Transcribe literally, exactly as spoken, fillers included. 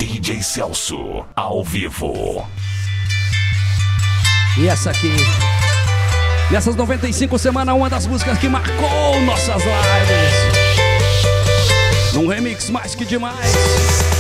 D J Celso, ao vivo. E essa aqui, nessas noventa e cinco semanas, uma das músicas que marcou nossas lives. Num remix mais que demais.